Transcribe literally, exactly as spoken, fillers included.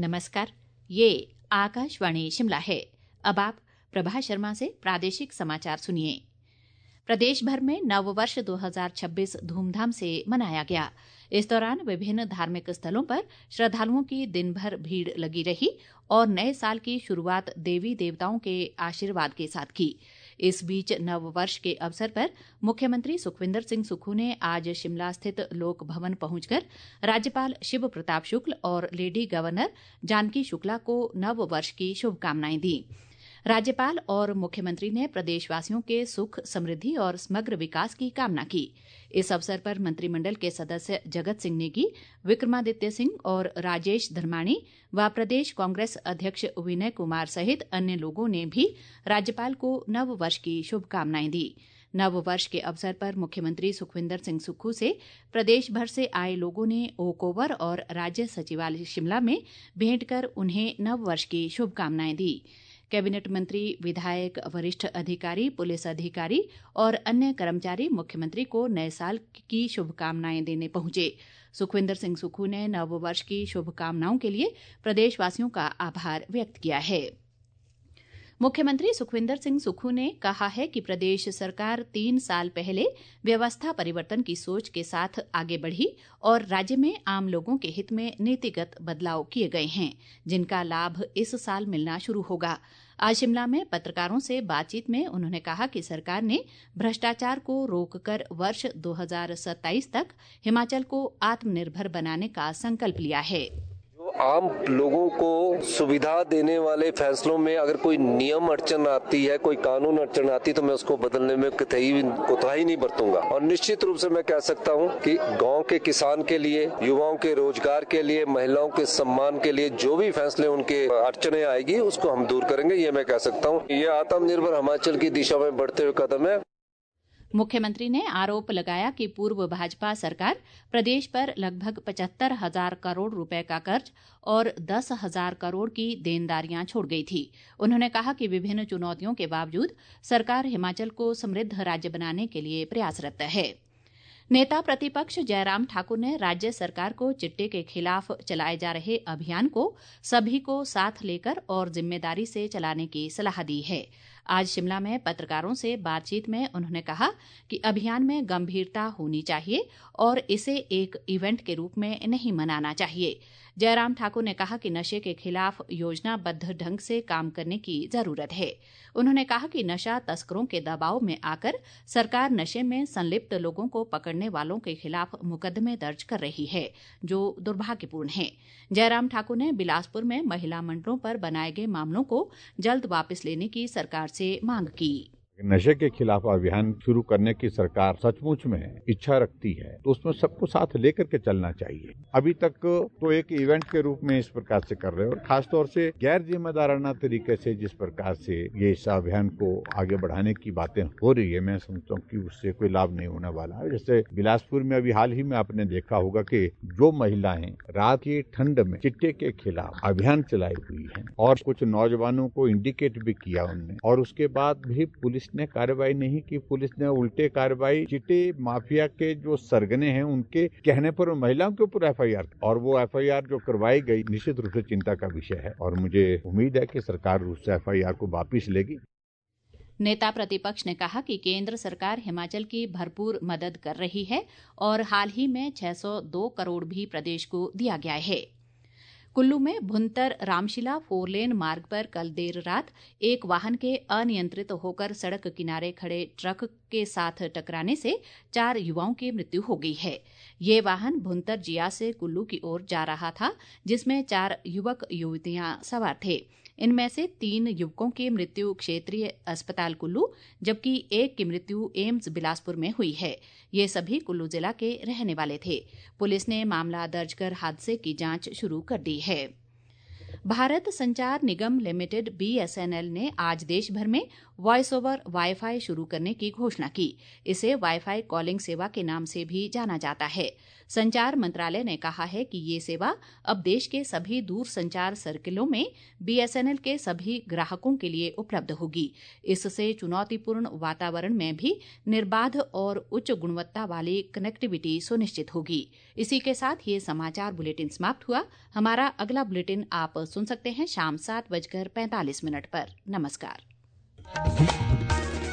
नमस्कार, ये आकाशवाणी शिमला है। अब आप प्रभा शर्मा से प्रादेशिक समाचार सुनिए। प्रदेश भर में नववर्ष दो हज़ार छब्बीस धूमधाम से मनाया गया। इस दौरान विभिन्न धार्मिक स्थलों पर श्रद्धालुओं की दिन भर भीड़ लगी रही और नए साल की शुरुआत देवी देवताओं के आशीर्वाद के साथ की। इस बीच नववर्ष के अवसर पर मुख्यमंत्री सुखविंदर सिंह सुक्खू ने आज शिमला स्थित लोक भवन पहुंचकर राज्यपाल शिव प्रताप शुक्ल और लेडी गवर्नर जानकी शुक्ला को नववर्ष की शुभकामनाएं दी। राज्यपाल और मुख्यमंत्री ने प्रदेशवासियों के सुख समृद्धि और समग्र विकास की कामना की। इस अवसर पर मंत्रिमंडल के सदस्य जगत सिंह नेगी, विक्रमादित्य सिंह और राजेश धर्माणी व प्रदेश कांग्रेस अध्यक्ष विनय कुमार सहित अन्य लोगों ने भी राज्यपाल को नववर्ष की शुभकामनाएं दी। नववर्ष के अवसर पर मुख्यमंत्री सुखविंदर सिंह सुक्खू से प्रदेश भर से आए लोगों ने ओक ओवर और राज्य सचिवालय शिमला में भेंट कर उन्हें नववर्ष की शुभकामनाएं दी। कैबिनेट मंत्री, विधायक, वरिष्ठ अधिकारी, पुलिस अधिकारी और अन्य कर्मचारी मुख्यमंत्री को नए साल की शुभकामनाएं देने पहुंचे। सुखविंदर सिंह सुक्खू ने नववर्ष की शुभकामनाओं के लिए प्रदेशवासियों का आभार व्यक्त किया है। मुख्यमंत्री सुखविंदर सिंह सुक्खू ने कहा है कि प्रदेश सरकार तीन साल पहले व्यवस्था परिवर्तन की सोच के साथ आगे बढ़ी और राज्य में आम लोगों के हित में नीतिगत बदलाव किए गए हैं, जिनका लाभ इस साल मिलना शुरू होगा। आज शिमला में पत्रकारों से बातचीत में उन्होंने कहा कि सरकार ने भ्रष्टाचार को रोककर वर्ष दो हज़ार सत्ताईस तक हिमाचल को आत्मनिर्भर बनाने का संकल्प लिया है। आम लोगों को सुविधा देने वाले फैसलों में अगर कोई नियम अड़चन आती है, कोई कानून अड़चन आती है, तो मैं उसको बदलने में कतई कोताही नहीं बरतूंगा। और निश्चित रूप से मैं कह सकता हूं कि गांव के किसान के लिए, युवाओं के रोजगार के लिए, महिलाओं के सम्मान के लिए जो भी फैसले उनके अड़चने आएगी उसको हम दूर करेंगे। ये मैं कह सकता हूँ। ये आत्मनिर्भर हिमाचल की दिशा में बढ़ते हुए कदम है। मुख्यमंत्री ने आरोप लगाया कि पूर्व भाजपा सरकार प्रदेश पर लगभग पचहत्तर हजार करोड़ रुपए का कर्ज और दस हजार करोड़ की देनदारियां छोड़ गई थी। उन्होंने कहा कि विभिन्न चुनौतियों के बावजूद सरकार हिमाचल को समृद्ध राज्य बनाने के लिए प्रयासरत है। नेता प्रतिपक्ष जयराम ठाकुर ने राज्य सरकार को चिट्टे के खिलाफ चलाए जा रहे अभियान को सभी को साथ लेकर और जिम्मेदारी से चलाने की सलाह दी है। आज शिमला में पत्रकारों से बातचीत में उन्होंने कहा कि अभियान में गंभीरता होनी चाहिए और इसे एक इवेंट के रूप में नहीं मनाना चाहिए। जयराम ठाकुर ने कहा कि नशे के खिलाफ योजनाबद्ध ढंग से काम करने की जरूरत है। उन्होंने कहा कि नशा तस्करों के दबाव में आकर सरकार नशे में संलिप्त लोगों को पकड़ने वालों के खिलाफ मुकदमे दर्ज कर रही है, जो दुर्भाग्यपूर्ण है। जयराम ठाकुर ने बिलासपुर में महिला मंडलों पर बनाए गए मामलों को जल्द वापस लेने की सरकार से मांग की। नशे के खिलाफ अभियान शुरू करने की सरकार सचमुच में इच्छा रखती है तो उसमें सबको साथ लेकर के चलना चाहिए। अभी तक तो एक इवेंट के रूप में इस प्रकार से कर रहे हैं और खासतौर से गैर जिम्मेदाराना तरीके से जिस प्रकार से ये इस अभियान को आगे बढ़ाने की बातें हो रही है, मैं समझता हूँ कि उससे कोई लाभ नहीं होने वाला है। जैसे बिलासपुर में अभी हाल ही में आपने देखा होगा कि जो महिलाएं रात की ठंड में चिट्टे के खिलाफ अभियान चलाई हुई है और कुछ नौजवानों को इंडिकेट भी किया उनने, और उसके बाद भी पुलिस ने कार्रवाई नहीं की। पुलिस ने उल्टे कार्रवाई चिट्टे माफिया के जो सरगने हैं उनके कहने पर महिलाओं के ऊपर एफ आई आर, और वो एफ आई आर जो करवाई गई निश्चित रूप से चिंता का विषय है और मुझे उम्मीद है कि सरकार उस एफ आई आर को वापिस लेगी। नेता प्रतिपक्ष ने कहा कि केंद्र सरकार हिमाचल की भरपूर मदद कर रही है और हाल ही में छह सौ दो करोड़ भी प्रदेश को दिया गया है। कुल्लू में भुंतर रामशिला फोरलेन मार्ग पर कल देर रात एक वाहन के अनियंत्रित होकर सड़क किनारे खड़े ट्रक के साथ टकराने से चार युवाओं की मृत्यु हो गई है। ये वाहन भुंतर जिया से कुल्लू की ओर जा रहा था, जिसमें चार युवक युवतियां सवार थे। इनमें से तीन युवकों की मृत्यु क्षेत्रीय अस्पताल कुल्लू, जबकि एक की मृत्यु एम्स बिलासपुर में हुई है। ये सभी कुल्लू जिला के रहने वाले थे। पुलिस ने मामला दर्ज कर हादसे की जांच शुरू कर दी है। भारत संचार निगम लिमिटेड बीएसएनएल ने आज देश भर में वॉइस ओवर वाईफाई शुरू करने की घोषणा की। इसे वाईफाई कॉलिंग सेवा के नाम से भी जाना जाता है। संचार मंत्रालय ने कहा है कि ये सेवा अब देश के सभी दूर संचार सर्किलों में बीएसएनएल के सभी ग्राहकों के लिए उपलब्ध होगी। इससे चुनौतीपूर्ण वातावरण में भी निर्बाध और उच्च गुणवत्ता वाली कनेक्टिविटी सुनिश्चित होगी। इसी के साथ ये समाचार बुलेटिन समाप्त हुआ। हमारा अगला बुलेटिन आप सुन सकते हैं शाम सात बजकर पैंतालीस मिनट पर। नमस्कार।